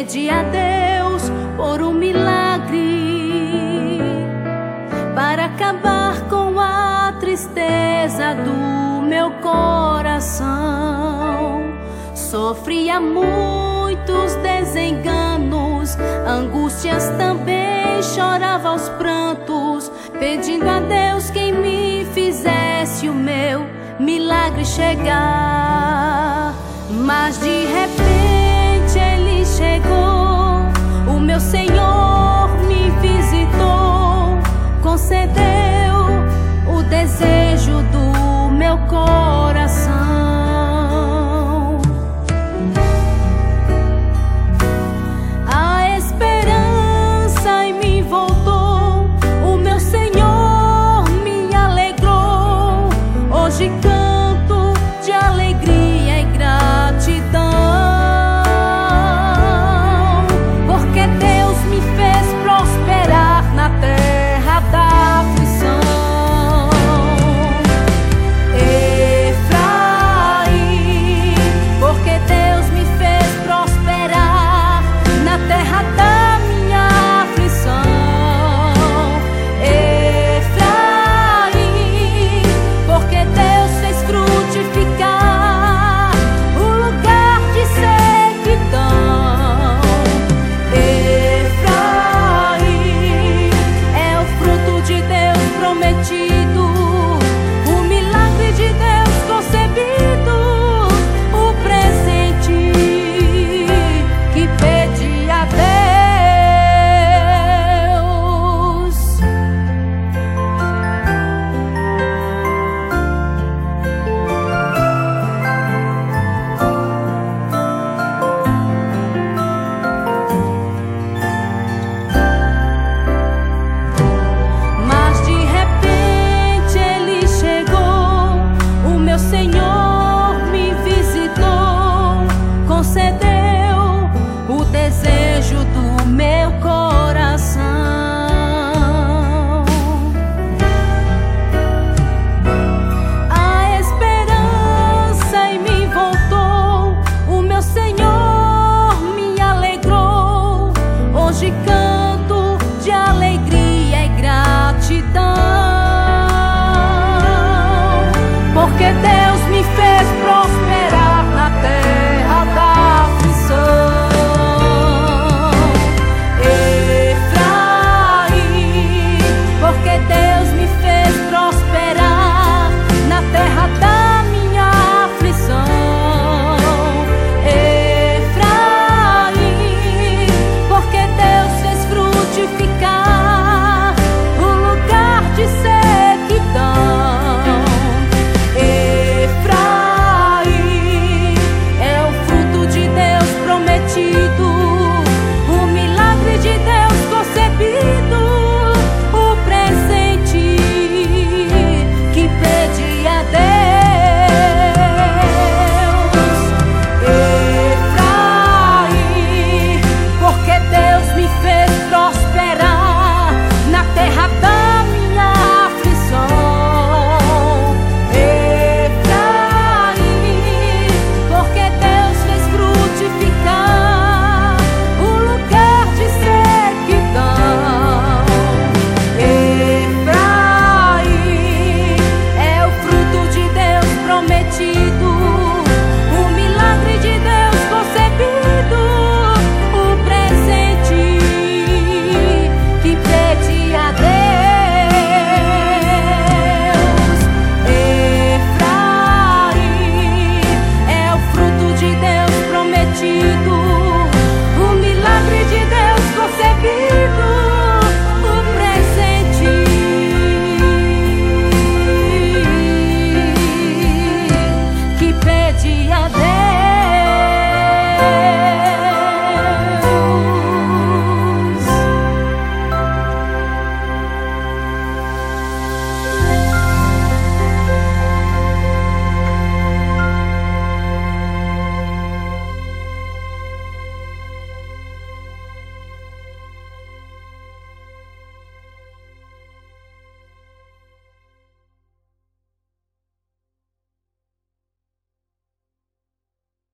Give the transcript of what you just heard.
Pedi a Deus por um milagre para acabar com a tristeza do meu coração. Sofria muitos desenganos, angústias também, chorava aos prantos, pedindo a Deus que me fizesse o meu milagre chegar. Mas de repente Ele chegou, o meu Senhor me visitou, concedeu o desejo do meu coração. A esperança em mim voltou, o meu Senhor me alegrou. Hoje canto de alegria e gratidão, porque Deus me fez prosperar na terra da aflição. Efraim, porque Deus me fez prosperar na terra da minha aflição. Efraim, porque Deus fez frutificar o lugar de sequidão. Efraim é o fruto de Deus prometido, o milagre de Deus concebido, o presente que pedi a Deus. Mas de repente Ele chegou, o meu Senhor me visitou, concedeu o desejo do meu coração. A esperança em mim voltou, o meu Senhor me alegrou. Hoje canto de alegria e gratidão, porque